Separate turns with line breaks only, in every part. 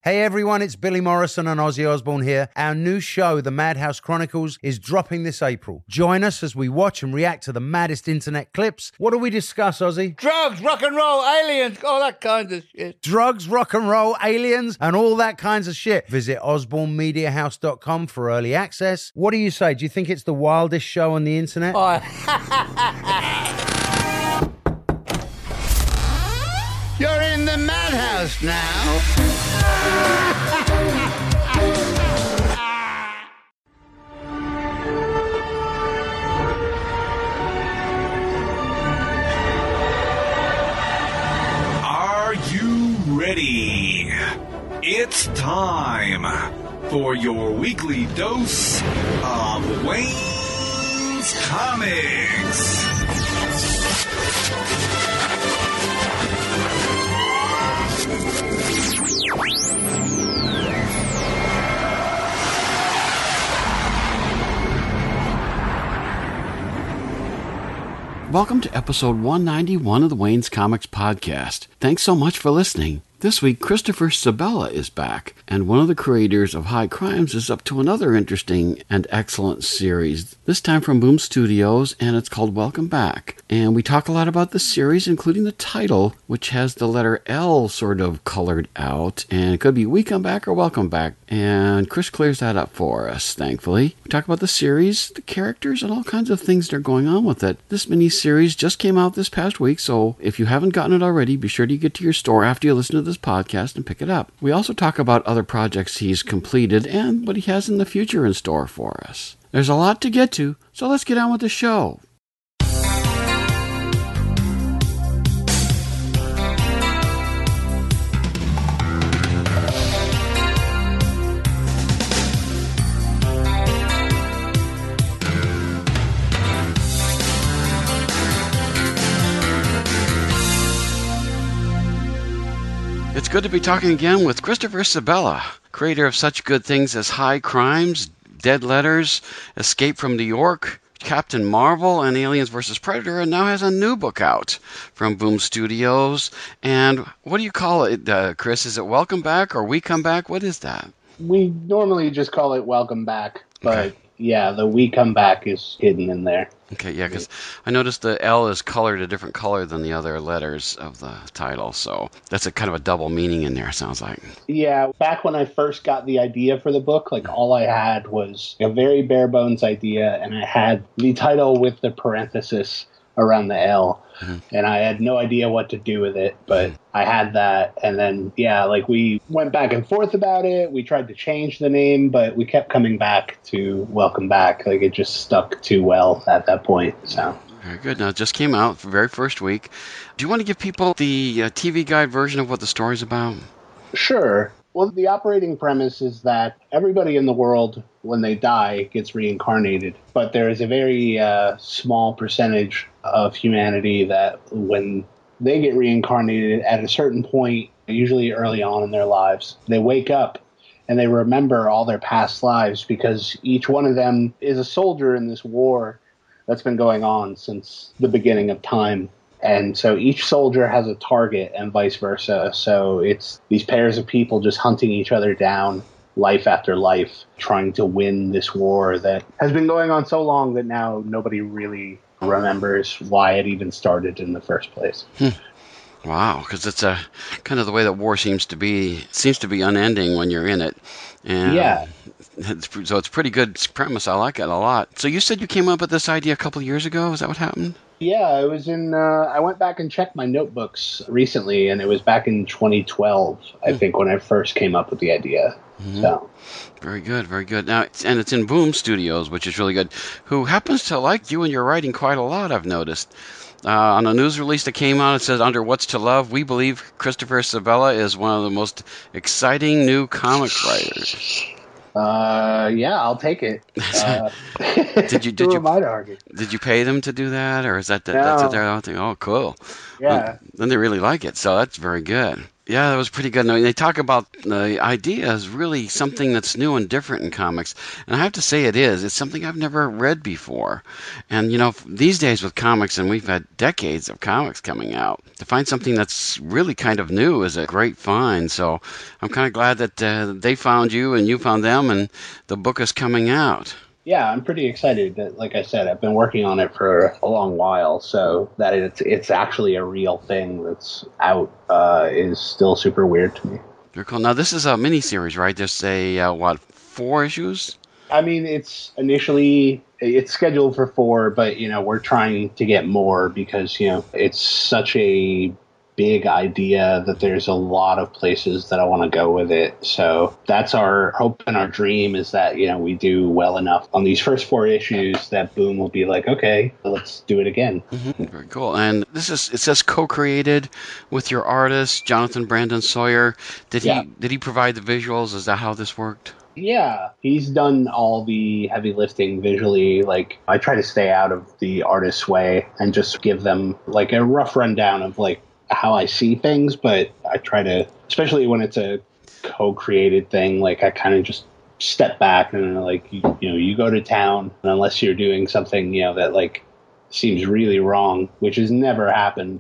Hey everyone, it's Billy Morrison and Ozzy Osbourne here. Our new show, The Madhouse Chronicles, is dropping this April. Join us as we watch and react to the maddest internet clips. What do we discuss, Ozzy?
Drugs, rock and roll, aliens, all that kind of shit.
Drugs, rock and roll, aliens, and all that kinds of shit. Visit osbornemediahouse.com for early access. What do you say? Do you think it's the wildest show on the internet?
Oh. You're in the madhouse now.
Are you ready? It's time for your weekly dose of Wayne's Comics.
Welcome to episode 191 of the Wayne's Comics podcast. Thanks so much for listening. This week, Christopher Sebela is back, and one of the creators of High Crimes is up to another interesting and excellent series, this time from Boom Studios, and it's called Welcome Back. And we talk a lot about the series, including the title, which has the letter L sort of colored out, and it could be We Come Back or Welcome Back, and Chris clears that up for us, thankfully. We talk about the series, the characters, and all kinds of things that are going on with it. This mini-series just came out this past week, so if you haven't gotten it already, be sure to get to your store after you listen to this podcast and pick it up. We also talk about other projects he's completed and what he has in the future in store for us. There's a lot to get to, so let's get on with the show. It's good to be talking again with Christopher Sebela, creator of such good things as High Crimes, Dead Letters, Escape from New York, Captain Marvel, and Aliens vs. Predator, and now has a new book out from Boom Studios. And what do you call it, Chris? Is it Welcome Back or We Come Back? What is that?
We normally just call it Welcome Back, but
Okay.
yeah, the We Come Back is hidden in there.
Okay, yeah, because I noticed the L is colored a different color than the other letters of the title, so that's a kind of a double meaning in there, sounds like.
Yeah, back when I first got the idea for the book, all I had was a very bare bones idea, and I had the title with the parenthesis around the L, and I had no idea what to do with it, but I had that, and then, we went back and forth about it. We tried to change the name, but we kept coming back to Welcome Back. It just stuck too well at that point, so...
Very good. Now, it just came out for the very first week. Do you want to give people the TV guide version of what the story's about?
Sure. Well, the operating premise is that everybody in the world, when they die, gets reincarnated. But there is a very small percentage of humanity that when they get reincarnated at a certain point, usually early on in their lives, they wake up and they remember all their past lives because each one of them is a soldier in this war that's been going on since the beginning of time. And so each soldier has a target and vice versa. So it's these pairs of people just hunting each other down life after life, trying to win this war that has been going on so long that now nobody really remembers why it even started in the first place.
Wow, because it's a kind of the way that war seems to be unending when you're in it. And
Yeah.
So it's a pretty good premise. I like it a lot. So you said you came up with this idea a couple of years ago. Is that what happened?
Yeah, it was in, I went back and checked my notebooks recently, and it was back in 2012, I think, when I first came up with the idea. So.
Very good, very good. Now, and it's in Boom Studios, which is really good, who happens to like you and your writing quite a lot, I've noticed. On a news release that came out, it says, under What's to Love, we believe Christopher Sebela is one of the most exciting new comic writers.
Yeah, I'll take it.
Did
Who
you
am I to argue?
Did you pay them to do that, or is that's
No.
their own thing? Oh, cool.
Yeah.
Well, then they really like it, so that's very good. Yeah, that was pretty good. And they talk about the idea is really something that's new and different in comics. And I have to say it is. It's something I've never read before. And, these days with comics, and we've had decades of comics coming out, to find something that's really kind of new is a great find. So I'm kind of glad that they found you and you found them and the book is coming out.
Yeah, I'm pretty excited. Like I said, I've been working on it for a long while, so that it's actually a real thing that's out is still super weird to me.
Very cool. Now, this is a miniseries, right? There's 4 issues?
I mean, it's scheduled for 4, but, we're trying to get more because, it's such a big idea that there's a lot of places that I want to go with it. So that's our hope and our dream, is that, we do well enough on these first 4 issues that Boom will be like, okay, let's do it again.
Mm-hmm. Very cool. And it says co-created with your artist, Jonathan Brandon Sawyer. Did he provide the visuals? Is that how this worked?
Yeah, he's done all the heavy lifting visually. Like, I try to stay out of the artist's way and just give them like a rough rundown of like how I see things, but I try to, especially when it's a co-created thing, like I kind of just step back and like, you go to town, and unless you're doing something, that like seems really wrong, which has never happened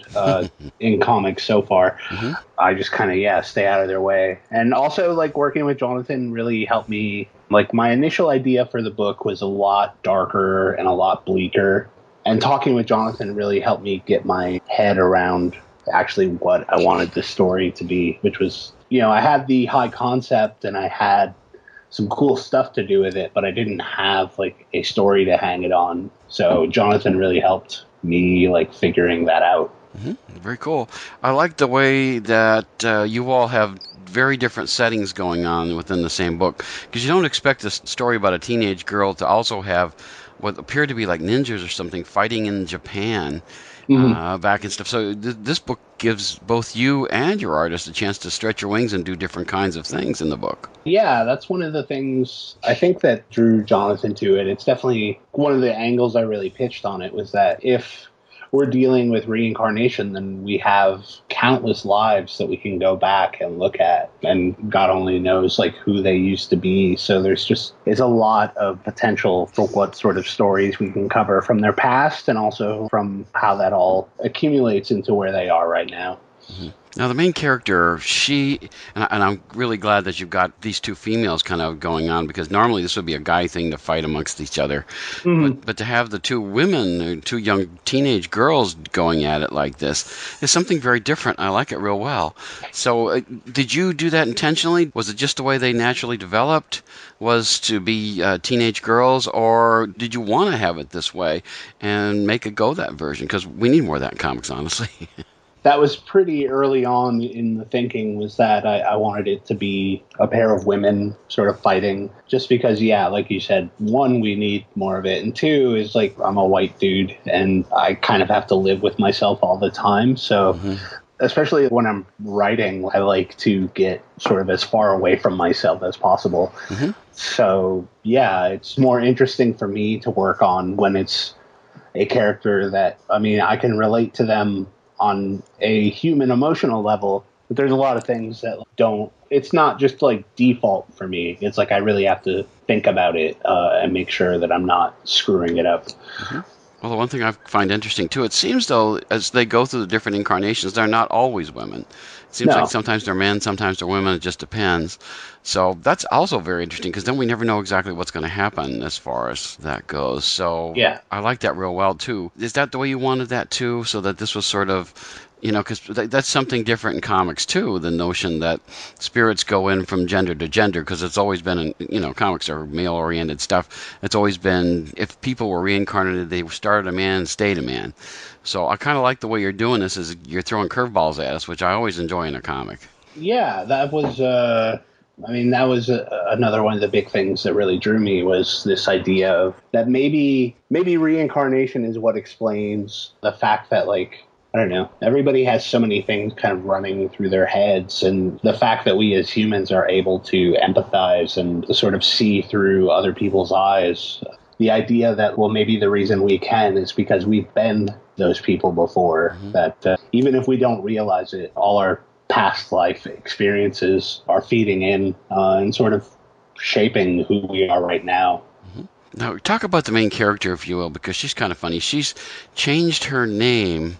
in comics so far. Mm-hmm. I just kind of, stay out of their way. And also like working with Jonathan really helped me. Like my initial idea for the book was a lot darker and a lot bleaker. And talking with Jonathan really helped me get my head around actually what I wanted the story to be, which was, I had the high concept and I had some cool stuff to do with it, but I didn't have like a story to hang it on. So Jonathan really helped me like figuring that out.
Mm-hmm. Very cool. I like the way that you all have very different settings going on within the same book, because you don't expect a story about a teenage girl to also have what appear to be like ninjas or something fighting in Japan. Back and stuff. So this book gives both you and your artist a chance to stretch your wings and do different kinds of things in the book.
Yeah, that's one of the things I think that drew Jonathan to it. It's definitely one of the angles I really pitched on it, was that if we're dealing with reincarnation, then we have countless lives that we can go back and look at, and God only knows like who they used to be. So it's a lot of potential for what sort of stories we can cover from their past, and also from how that all accumulates into where they are right now.
Mm-hmm. Now, the main character, and I'm really glad that you've got these 2 females kind of going on, because normally this would be a guy thing to fight amongst each other. Mm-hmm. But to have the 2 women, 2 young teenage girls going at it like this is something very different. I like it real well. So did you do that intentionally? Was it just the way they naturally developed, was to be teenage girls, or did you want to have it this way and make it go that version? Because we need more of that in comics, honestly.
That was pretty early on in the thinking, was that I wanted it to be a pair of women sort of fighting, just because, like you said, 1, we need more of it, and 2 is like I'm a white dude and I kind of have to live with myself all the time. So especially when I'm writing, I like to get sort of as far away from myself as possible. Mm-hmm. So it's more interesting for me to work on when it's a character that, I can relate to them on a human emotional level, but there's a lot of things that it's not just like default for me. It's like I really have to think about it and make sure that I'm not screwing it up.
Mm-hmm. Well, the one thing I find interesting too, it seems though, as they go through the different incarnations, they're not always women. It seems like sometimes they're men, sometimes they're women. It just depends. So that's also very interesting, because then we never know exactly what's going to happen as far as that goes. So I like that real well too. Is that the way you wanted that too? So that this was sort of, because that's something different in comics too, the notion that spirits go in from gender to gender, because it's always been, comics are male-oriented stuff. It's always been, if people were reincarnated, they started a man and stayed a man. So I kind of like the way you're doing this, is you're throwing curveballs at us, which I always enjoy in a comic. Yeah,
that was... that was another one of the big things that really drew me, was this idea of that maybe reincarnation is what explains the fact that, like, I don't know, everybody has so many things kind of running through their heads, and the fact that we as humans are able to empathize and sort of see through other people's eyes. The idea that, well, maybe the reason we can is because we've been those people before, that even if we don't realize it, all our past life experiences are feeding in and sort of shaping who we are right now.
Now, talk about the main character, if you will, because she's kind of funny. She's changed her name,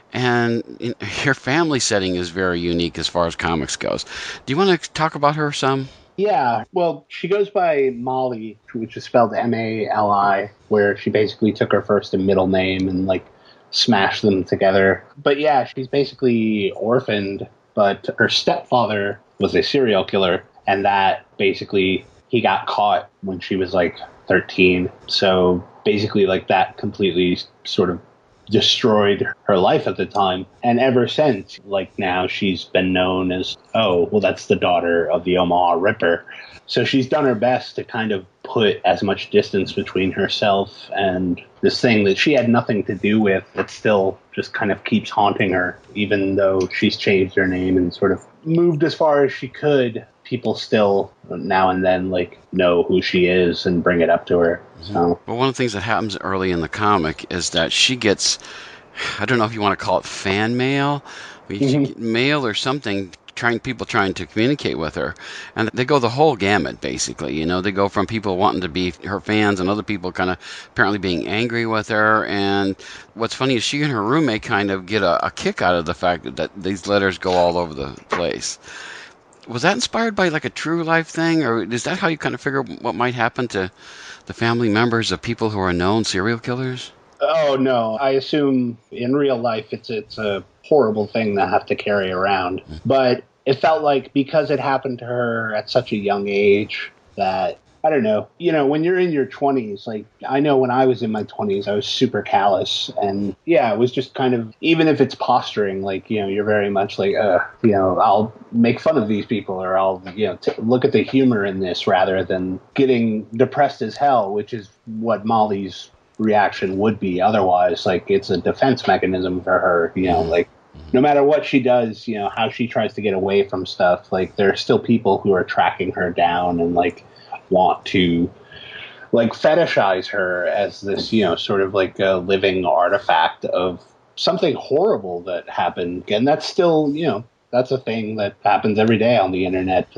and her family setting is very unique as far as comics goes. Do you want to talk about her some?
Yeah, well, she goes by Molly, which is spelled M-A-L-I, where she basically took her first and middle name and, like, smashed them together. But yeah, she's basically orphaned, but her stepfather was a serial killer, and that basically, he got caught when she was, like, 13. So basically, like, that completely sort of destroyed her life at the time. And ever since, like, now she's been known as, oh, well, that's the daughter of the Omaha Ripper. So she's done her best to kind of put as much distance between herself and this thing that she had nothing to do with that still just kind of keeps haunting her. Even though she's changed her name and sort of moved as far as she could, people still now and then, like, know who she is and bring it up to her. So.
Well, one of the things that happens early in the comic is that she gets, I don't know if you want to call it fan mail, but she get mail or something, people trying to communicate with her, and they go the whole gamut, basically. You know, they go from people wanting to be her fans and other people kind of apparently being angry with her. And what's funny is she and her roommate kind of get a kick out of the fact that these letters go all over the place. Was that inspired by, like, a true life thing, or is that how you kind of figure what might happen to the family members of people who are known serial killers?
Oh, no. I assume in real life it's a horrible thing to have to carry around. But it felt like because it happened to her at such a young age that, I don't know, you know, when you're in your 20s, like, I know when I was in my 20s, I was super callous. And yeah, it was just kind of, even if it's posturing, like, you know, you're very much like, you know, I'll make fun of these people, or I'll, you know, look at the humor in this rather than getting depressed as hell, which is what Molly's reaction would be otherwise. Like, it's a defense mechanism for her, you know, like, no matter what she does, you know, how she tries to get away from stuff, like, there are still people who are tracking her down and, like, want to, like, fetishize her as this, you know, sort of like a living artifact of something horrible that happened. And that's still, you know, that's a thing that happens every day on the internet.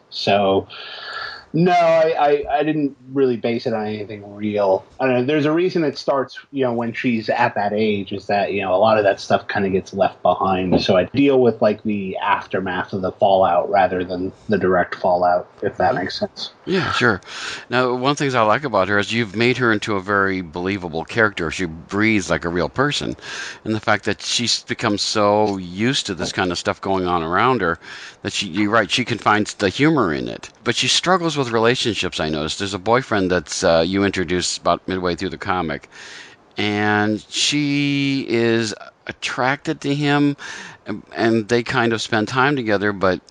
So, no, I didn't really base it on anything real. I don't know. There's a reason it starts, you know, when she's at that age, is that, you know, a lot of that stuff kind of gets left behind. So I deal with, like, the aftermath of the fallout rather than the direct fallout, if that makes sense.
Yeah, sure. Now, one of the things I like about her is you've made her into a very believable character. She breathes like a real person. And the fact that she's become so used to this kind of stuff going on around her that you're right, she can find the humor in it. But she struggles with relationships, I noticed. There's a boyfriend that's you introduced about midway through the comic, and she is attracted to him, and they kind of spend time together, but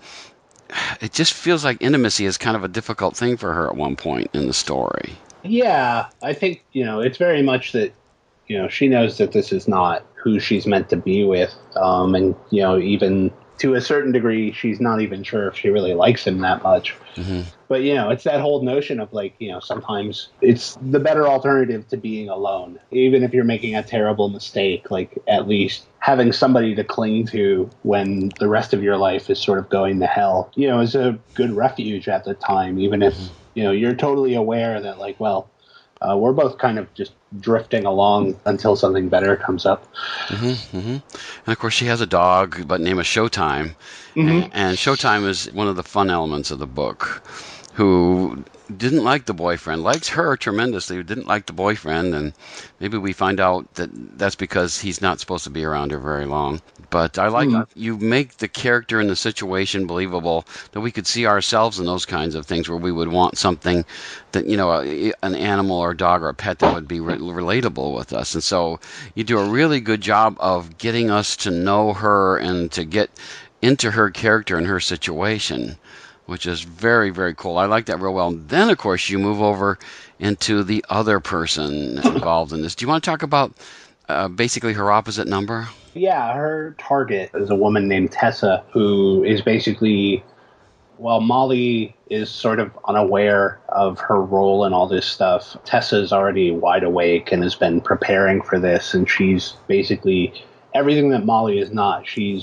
it just feels like intimacy is kind of a difficult thing for her at one point in the story.
Yeah, I think, you know, it's very much that, you know, she knows that this is not who she's meant to be with, and, you know, even to a certain degree, she's not even sure if she really likes him that much. Mm-hmm. But, you know, it's that whole notion of, like, you know, sometimes it's the better alternative to being alone. Even if you're making a terrible mistake, like, at least having somebody to cling to when the rest of your life is sort of going to hell, you know, is a good refuge at the time, even if, you know, you're totally aware that, like, well, we're both kind of just drifting along until something better comes up.
Mm-hmm, mm-hmm. And of course, she has a dog, but named Showtime. Mm-hmm. And Showtime is one of the fun elements of the book, who didn't like the boyfriend, likes her tremendously, didn't like the boyfriend, and maybe we find out that that's because he's not supposed to be around her very long. But I like you make the character and the situation believable, that we could see ourselves in those kinds of things, where we would want something that, you know, an animal or a dog or a pet that would be relatable with us. And so you do a really good job of getting us to know her and to get into her character and her situation, which is very, very cool. I like that real well. And then, of course, you move over into the other person involved in this. Do you want to talk about basically her opposite number?
Yeah, her target is a woman named Tessa, who is basically, while Molly is sort of unaware of her role in all this stuff, Tessa's already wide awake and has been preparing for this, and she's basically everything that Molly is not. She's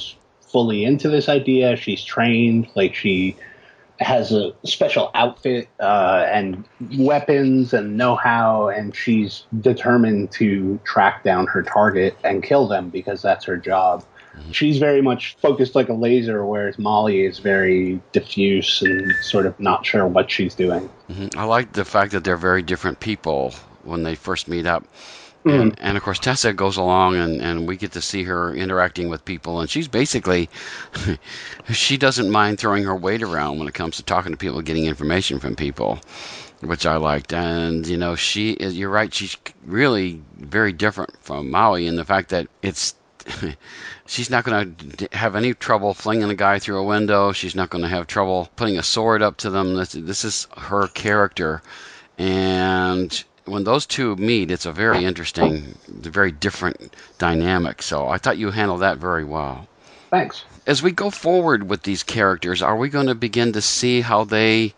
fully into this idea. She's trained, like she has a special outfit and weapons and know-how, and she's determined to track down her target and kill them because that's her job. She's very much focused like a laser, whereas Molly is very diffuse and sort of not sure what she's doing.
I like the fact that they're very different people when they first meet up. And of course, Tessa goes along, and we get to see her interacting with people. And she's basically, she doesn't mind throwing her weight around when it comes to talking to people, getting information from people, which I liked. And, you know, you're right, she's really very different from Maui in the fact that she's not going to have any trouble flinging a guy through a window. She's not going to have trouble putting a sword up to them. This is her character. And when those two meet, it's a very interesting, very different dynamic. So I thought you handled that very well.
Thanks. As
we go forward with these characters, are we going to begin to see how they,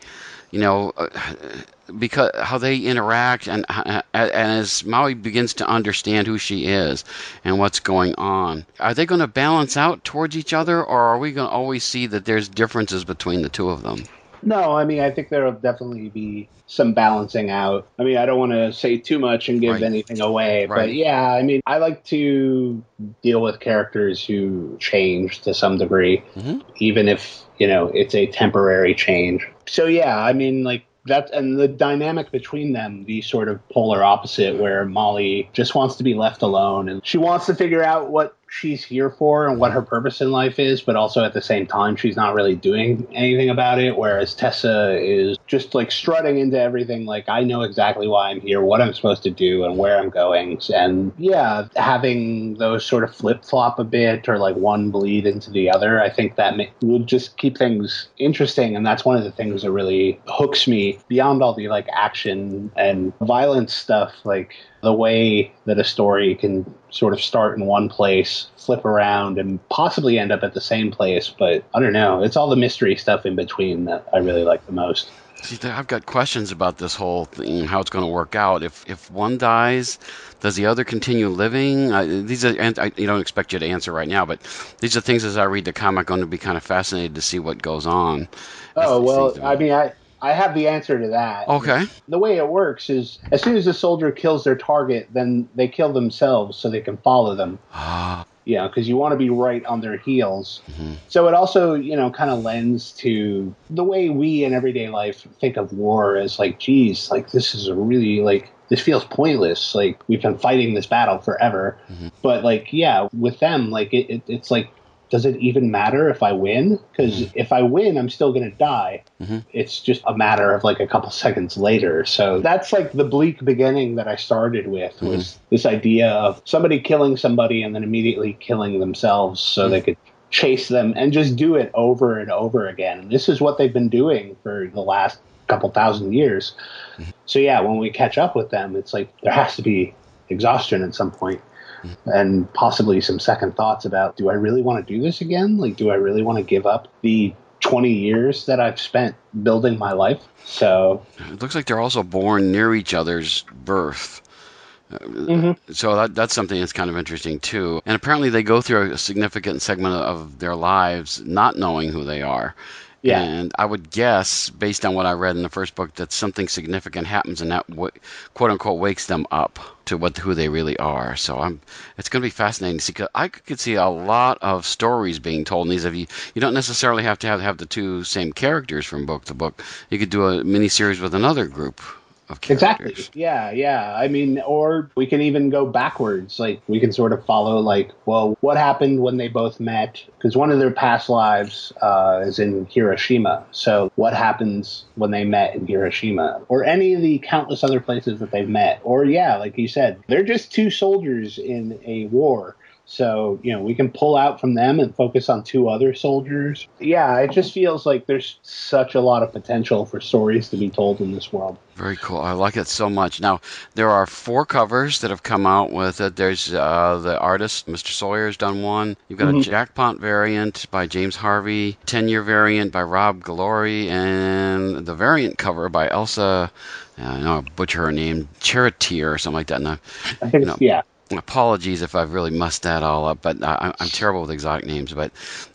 how they interact, and as Maui begins to understand who she is and what's going on, are they going to balance out towards each other, or are we going to always see that there's differences between the two of them?
No, I mean, I think there will definitely be some balancing out. I mean, I don't want to say too much and give anything away, but yeah, I mean, I like to deal with characters who change to some degree, even if, it's a temporary change. So yeah, I mean, like, that, and the dynamic between them, the sort of polar opposite, where Molly just wants to be left alone and she wants to figure out what she's here for and what her purpose in life is, but also at the same time she's not really doing anything about it, whereas Tessa is just like strutting into everything, like, I know exactly why I'm here, what I'm supposed to do, and where I'm going. And yeah, having those sort of flip-flop a bit, or like one bleed into the other, I think that would just keep things interesting, and that's one of the things that really hooks me beyond all the like action and violence stuff, like the way that a story can sort of start in one place, flip around, and possibly end up at the same place. But I don't know. It's all the mystery stuff in between that I really like the most.
See, I've got questions about this whole thing, how it's going to work out. If one dies, does the other continue living? These are, and I don't expect you to answer right now, but these are things as I read the comic, I'm going to be kind of fascinated to see what goes on.
Oh, well, I mean, I have the answer to that.
Okay.
The way it works is as soon as the soldier kills their target, then they kill themselves so they can follow them. Because you want to be right on their heels. So it also, kind of lends to the way we in everyday life think of war as like, geez, like this is a really like, this feels pointless. Like we've been fighting this battle forever. But like, yeah, with them, like it's like, does it even matter if I win? Because if I win, I'm still going to die. It's just a matter of like a couple seconds later. So that's like the bleak beginning that I started with, was this idea of somebody killing somebody and then immediately killing themselves so they could chase them and just do it over and over again. And this is what they've been doing for the last couple thousand years. So yeah, when we catch up with them, it's like there has to be exhaustion at some point. And possibly some second thoughts about, do I really want to do this again? Like, do I really want to give up the 20 years that I've spent building my life? So
it looks like they're also born near each other's birth. So that's something that's kind of interesting too. And apparently they go through a significant segment of their lives not knowing who they are. Yeah. And I would guess, based on what I read in the first book, that something significant happens and that quote unquote wakes them up to who they really are. So it's going to be fascinating to see. 'Cause I could see a lot of stories being told in these. You don't necessarily have to have the two same characters from book to book. You could do a miniseries with another group of characters.
Exactly. Yeah. I mean, or we can even go backwards. Like, we can sort of follow, like, well, what happened when they both met? Because one of their past lives is in Hiroshima. So what happens when they met in Hiroshima? Or any of the countless other places that they've met? Or, yeah, like you said, they're just two soldiers in a war. So, we can pull out from them and focus on two other soldiers. Yeah, it just feels like there's such a lot of potential for stories to be told in this world.
Very cool. I like it so much. Now, there are 4 covers that have come out with it. There's the artist, Mr. Sawyer's done one. You've got a jackpot variant by James Harvey, 10-year variant by Rob Galori, and the variant cover by Elsa, I know I butcher her name, Charitier or something like that. And
I think yeah.
Apologies if I've really mussed that all up, but I'm terrible with exotic names. But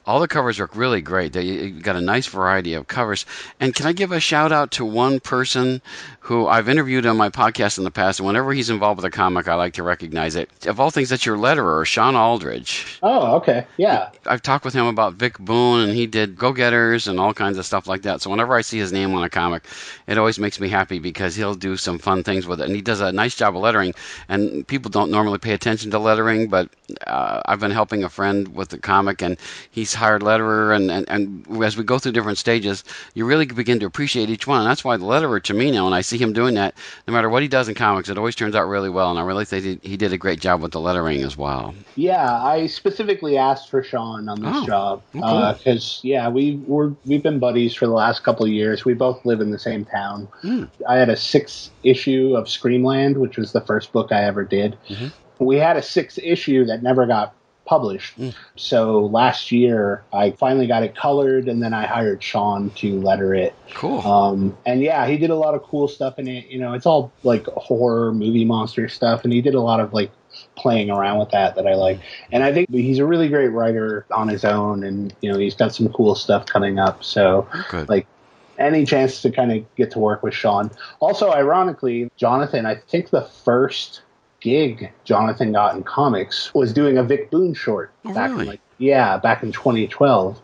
All the covers are really great. You've got a nice variety of covers. And can I give a shout out to one person who I've interviewed on my podcast in the past, and whenever he's involved with a comic, I like to recognize it. Of all things, that's your letterer, Sean Aldridge.
Oh, okay. Yeah.
I've talked with him about Vic Boone, and he did Go-Getters and all kinds of stuff like that. So whenever I see his name on a comic, it always makes me happy because he'll do some fun things with it. And he does a nice job of lettering. And people don't normally pay attention to lettering, but I've been helping a friend with the comic, and he's hired letterer. And as we go through different stages, you really begin to appreciate each one. And that's why the letterer, to me now, when I see him doing that, no matter what he does in comics, it always turns out really well. And I really think he did a great job with the lettering as well.
Yeah, I specifically asked for Sean on this job because we've been buddies for the last couple of years. We both live in the same town. I had a 6th issue of Screamland, which was the first book I ever did. We had a 6th issue that never got published. So last year I finally got it colored, and then I hired Sean to letter it.
Cool.
And yeah, he did a lot of cool stuff in it. You know, it's all like horror movie monster stuff, and he did a lot of like playing around with that I like. And I think he's a really great writer on his own, and you know, he's got some cool stuff coming up. So like any chance to kind of get to work with Sean. Also, ironically, Jonathan, I think the first gig Jonathan got in comics was doing a Vic Boone short back in 2012.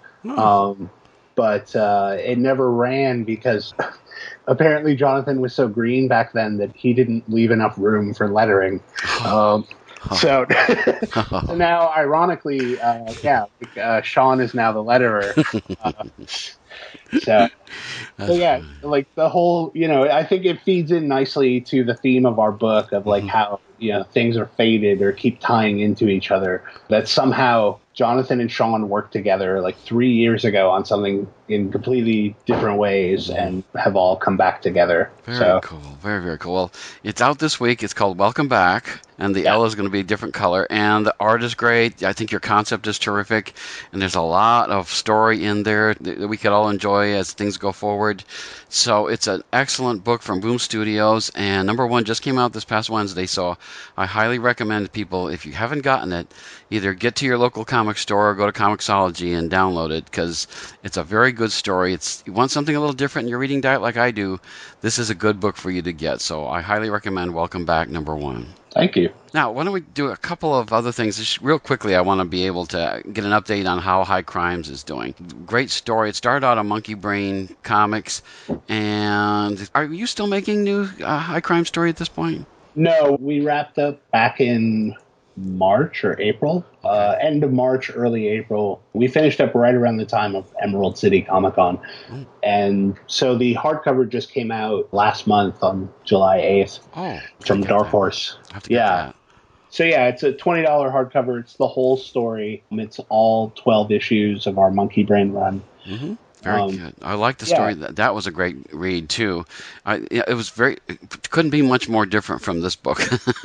But it never ran because apparently Jonathan was so green back then that he didn't leave enough room for lettering. So now, ironically, Sean is now the letterer. So yeah, like the whole, you know, I think it feeds in nicely to the theme of our book of like how, you know, things are faded or keep tying into each other. That somehow Jonathan and Sean worked together like 3 years ago on something in completely different ways and have all come back together.
Very cool. Very, very cool. Well, it's out this week. It's called Welcome Back, and the L is going to be a different color, and the art is great. I think your concept is terrific, and there's a lot of story in there that we could all enjoy as things go forward. So it's an excellent book from Boom Studios, and number 1 just came out this past Wednesday, so I highly recommend people, if you haven't gotten it, either get to your local comic store or go to Comixology and download it, because it's a very good story. You want something a little different in your reading diet like I do, this is a good book for you to get. So I highly recommend Welcome Back, number 1.
Thank you.
Now, why don't we do a couple of other things? Just real quickly, I want to be able to get an update on how High Crimes is doing. Great story. It started out on Monkey Brain Comics. And are you still making new High Crime story at this point?
No, we wrapped up back in March or April, end of March, early April. We finished up right around the time of Emerald City Comic Con. And so the hardcover just came out last month on July 8th from Dark Horse. Yeah. So yeah, it's a $20 hardcover. It's the whole story. It's all 12 issues of our Monkey Brain run.
Very good. I like the story. Yeah. That was a great read too. It couldn't be much more different from this book.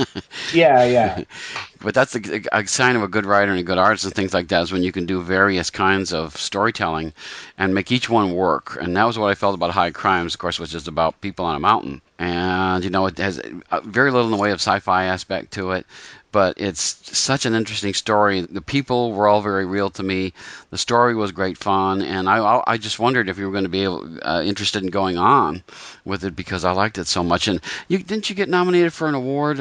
Yeah.
But that's a sign of a good writer and a good artist and things like that, is when you can do various kinds of storytelling and make each one work. And that was what I felt about High Crimes, of course, was just about people on a mountain. And, you know, it has very little in the way of sci-fi aspect to it. But it's such an interesting story. The people were all very real to me. The story was great fun, and I just wondered if you were going to be interested in going on with it because I liked it so much. And didn't you get nominated for an award?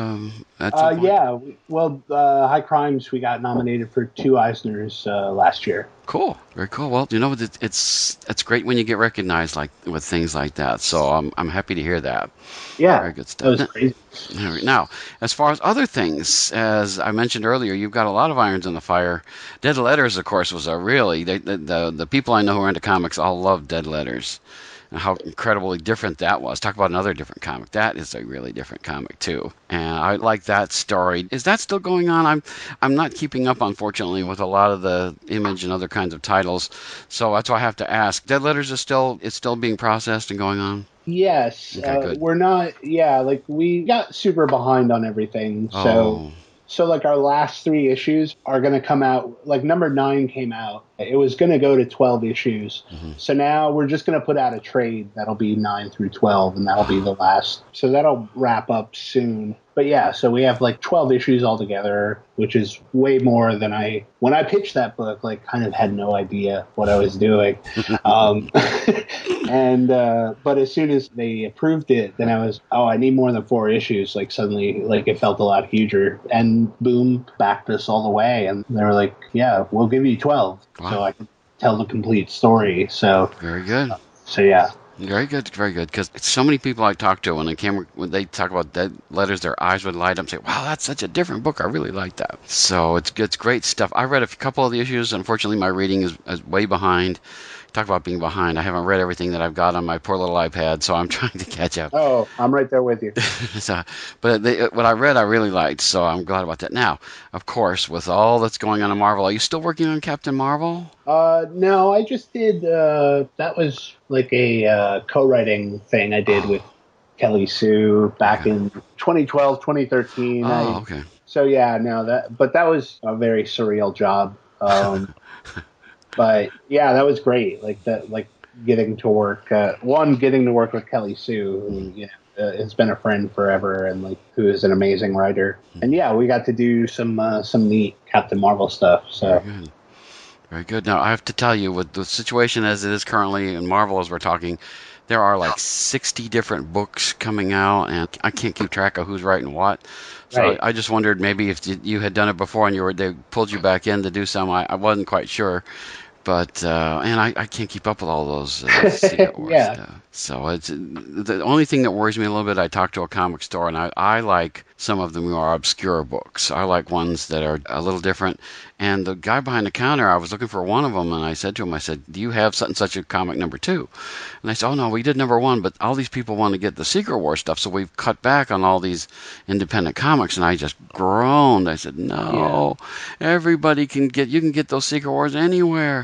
Yeah. Well, High Crimes, we got nominated for 2 Eisners last year.
Cool. Very cool. Well, you know, it's great when you get recognized like with things like that. So I'm happy to hear that.
Yeah.
Very good stuff.
That was crazy.
Now, as far as other things, as I mentioned earlier, you've got a lot of irons in the fire. Dead Letters, of course, was the people I know who are into comics all love Dead Letters. And how incredibly different that was. Talk about another different comic. That is a really different comic, too. And I like that story. Is that still going on? I'm not keeping up, unfortunately, with a lot of the Image and other kinds of titles. So that's why I have to ask. Dead Letters is still being processed and going on?
Yes.
Okay,
we're not, we got super behind on everything. So like our last 3 issues are going to come out, like number 9 came out. It was going to go to 12 issues. So now we're just going to put out a trade that'll be 9 through 12, and that'll be the last. So that'll wrap up soon. But yeah, so we have like 12 issues altogether, which is way more than when I pitched that book, like kind of had no idea what I was doing. But as soon as they approved it, then I need more than 4 issues. Like suddenly, like it felt a lot huger, and Boom backed us all the way. And they were like, yeah, we'll give you 12. Wow. So I can tell the complete story. So
very good.
So yeah.
Very good, very good. Because so many people I talk to when they talk about dead letters, their eyes would light up and say, "Wow, that's such a different book. I really like that." So it's great stuff. I read a couple of the issues. Unfortunately, my reading is way behind. Talk about being behind. I haven't read everything that I've got on my poor little iPad, so I'm trying to catch up.
Oh, I'm right there with you.
But what I read, I really liked, so I'm glad about that. Now, of course, with all that's going on in Marvel, are you still working on Captain Marvel?
No, I just did. That was like a co-writing thing I did with Kelly Sue back in 2012, 2013.
Okay.
So yeah, no, that was a very surreal job. But yeah, that was great. Like getting to work. Getting to work with Kelly Sue, who has been a friend forever, and like who is an amazing writer. And yeah, we got to do some neat Captain Marvel stuff. So.
Very good. Very good. Now I have to tell you, with the situation as it is currently in Marvel, as we're talking, there are like 60 different books coming out, and I can't keep track of who's writing what. So right. I just wondered maybe if you had done it before and they pulled you back in to do some. I wasn't quite sure. But and I can't keep up with all those Secret Wars stuff. So it's the only thing that worries me a little bit. I talked to a comic store, and I like some of the more obscure books. I like ones that are a little different. And the guy behind the counter, I was looking for one of them, and I said to him, "Do you have such and such a comic number 2?" And I said, "Oh no, we did number 1, but all these people want to get the Secret Wars stuff, so we've cut back on all these independent comics." And I just groaned. I said, "No, everybody can get those Secret Wars anywhere."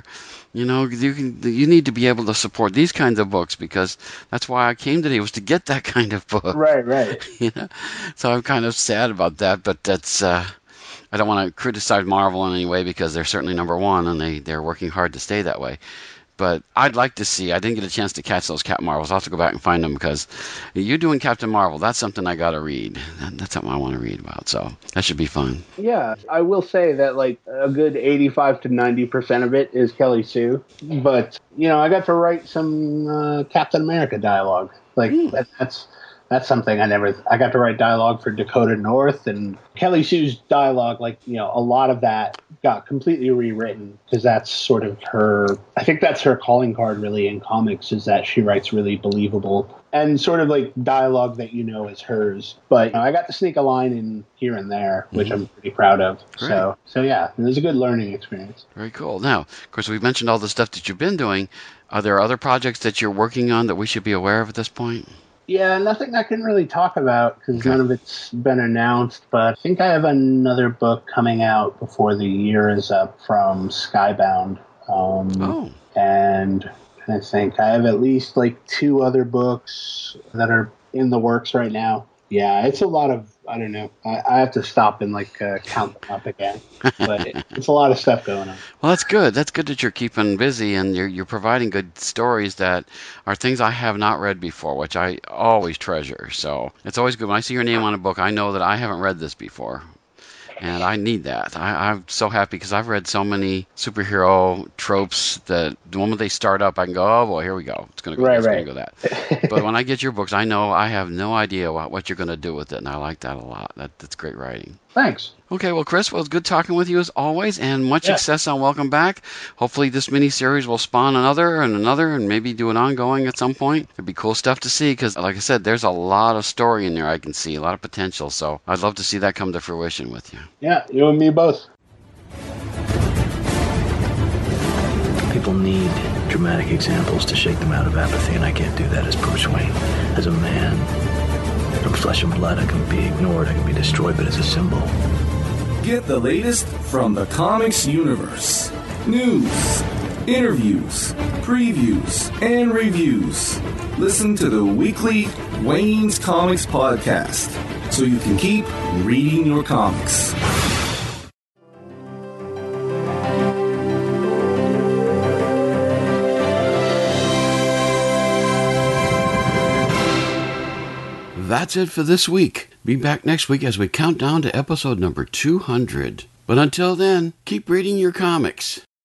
You need to be able to support these kinds of books, because that's why I came today, was to get that kind of book.
Right.
So I'm kind of sad about that, but that's I don't want to criticize Marvel in any way, because they're certainly number 1 and they're working hard to stay that way. But I'd like to see. I didn't get a chance to catch those Captain Marvels. I'll have to go back and find them, because you're doing Captain Marvel. That's something I got to read. That's something I want to read about. So that should be fun.
Yeah, I will say that like a good 85 to 90% of it is Kelly Sue. But I got to write some Captain America dialogue. Like that's something I got to write dialogue for Dakota North, and Kelly Sue's dialogue. Like a lot of that got completely rewritten, because that's sort of I think that's her calling card really in comics, is that she writes really believable and sort of like dialogue that is hers. But I got to sneak a line in here and there, which I'm pretty proud of. Great. So yeah, it was a good learning experience.
Very cool. Now, of course, we've mentioned all the stuff that you've been doing. Are there other projects that you're working on that we should be aware of at this point?
Yeah, nothing I can really talk about, because none of it's been announced, but I think I have another book coming out before the year is up from Skybound. And I think I have at least like 2 other books that are in the works right now. Yeah, it's a lot of, I don't know. I have to stop and count them up again. But it's a lot of stuff going on.
Well, that's good. That's good that you're keeping busy and you're providing good stories that are things I have not read before, which I always treasure. So it's always good. When I see your name on a book, I know that I haven't read this before. And I need that. I'm so happy, because I've read so many superhero tropes that the moment they start up, I can go, oh boy, here we go. It's going to go this, going to go that. But when I get your books, I know I have no idea what you're going to do with it, and I like that a lot. That's great writing.
Thanks.
Okay, well, Chris, it's good talking with you as always, and much success on Welcome Back. Hopefully this miniseries will spawn another, and maybe do an ongoing at some point. It'd be cool stuff to see, because, like I said, there's a lot of story in there I can see, a lot of potential, so I'd love to see that come to fruition with you.
Yeah, you and me both.
People need dramatic examples to shake them out of apathy, and I can't do that as Bruce Wayne. As a man, from flesh and blood, I can be ignored, I can be destroyed, but as a symbol.
Get the latest from the comics universe. News, interviews, previews, and reviews. Listen to the weekly Wayne's Comics podcast, so you can keep reading your comics.
that's it for this week. Be back next week as we count down to episode number 200. But until then, keep reading your comics.